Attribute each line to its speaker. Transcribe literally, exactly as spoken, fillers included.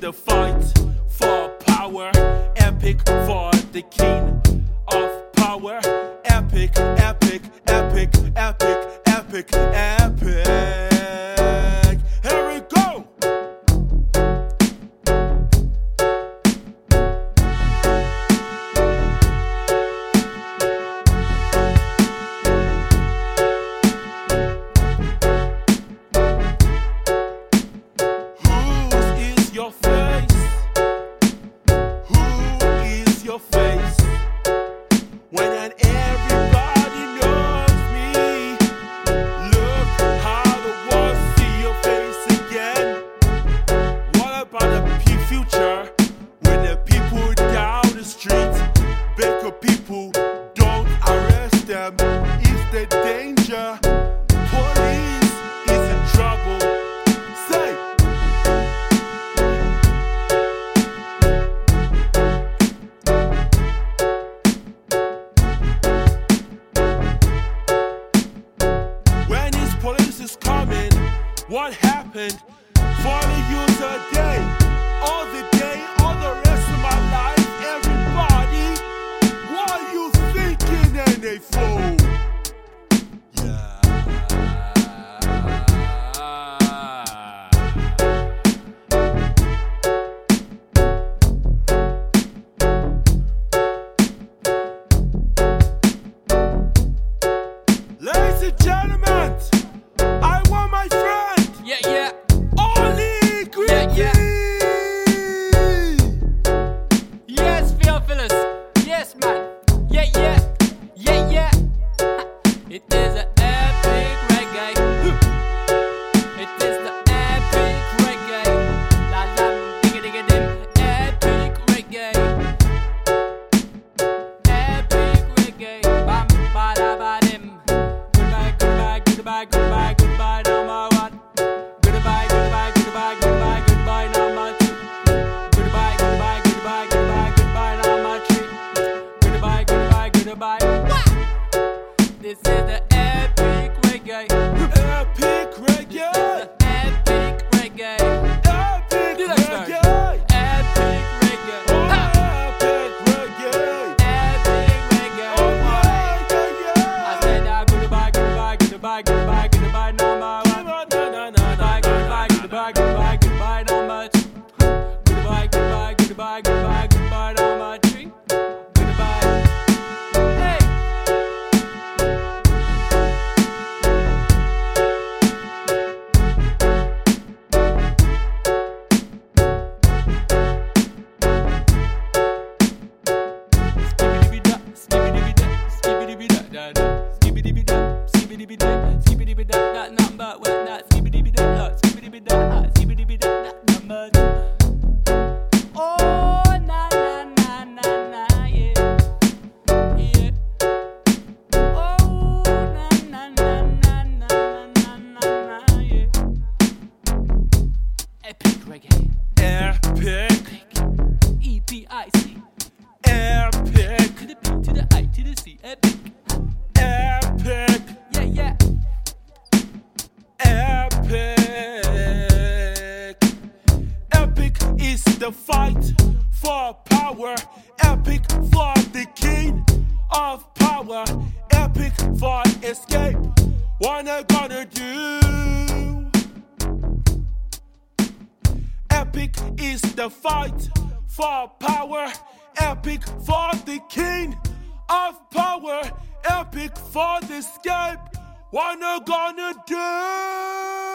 Speaker 1: the fight for power, epic for the king of power. Epic, epic, epic, epic, epic, epic. Here we go! Who is your face? Who is your face? When an everybody knows me, look how the world see your face again. What about the P future? When the people down the street, bigger people don't arrest them. It's the danger. Police is in trouble. Say. When his police is coming, what happened? For the youth today, all the day, all the rest of my life, everybody, what are you thinking, N A fool? Ladies and gentlemen, I want my friend,
Speaker 2: Yeah, yeah,
Speaker 1: Oli Greedy.
Speaker 2: yeah. Yes, Theophilus. Yes, man. Yeah, yeah, yeah, yeah. Ha. It is an epic reggae. Huh. It is the epic reggae. La la, digga digga dim. Epic reggae. Epic reggae. Bam ba da ba dim. Goodbye, goodbye, goodbye, goodbye, goodbye, number one. Goodbye, goodbye, goodbye, goodbye, goodbye, number two. Goodbye, goodbye, goodbye, goodbye, goodbye, number three. Goodbye, goodbye, goodbye. This is the epic reggae.
Speaker 1: Epic reggae.
Speaker 2: The epic reggae.
Speaker 1: Epic
Speaker 2: Do that start.
Speaker 1: reggae.
Speaker 2: Epic reggae.
Speaker 1: Oh,
Speaker 2: Ha!
Speaker 1: epic reggae.
Speaker 2: Epic reggae.
Speaker 1: Oh, yeah, yeah, yeah.
Speaker 2: I said uh, goodbye, goodbye, goodbye, goodbye, goodbye, number one.
Speaker 1: Na, na, na, na,
Speaker 2: Goodbye,
Speaker 1: na,
Speaker 2: goodbye,
Speaker 1: na,
Speaker 2: goodbye, goodbye, goodbye, number two. Goodbye, goodbye, goodbye, goodbye, goodbye, number three. Goodbye. Hey. Skibidi-bida, skibidi-bida, skibidi-bida, da, da. Skibidi-bida, skibidi-bida, skibidi-bida, that number one, that skibidi-bida, uh, skibidi-bida, uh, skibidi-bida, that number two. Oh, na, na, na, na, na, yeah. Yeah. Oh, na, na, na, na, na, na, na, na, yeah. Epic reggae.
Speaker 1: Epic,
Speaker 2: E P I C.
Speaker 1: epic,
Speaker 2: To the P, to the I, to the C. Epic.
Speaker 1: epic,
Speaker 2: Yeah, yeah.
Speaker 1: epic. Epic is the fight for power. Epic for the king of power. Epic for escape. What I gonna do? Epic is the fight for power. Epic for the king of power. Epic for the escape. What I gonna do?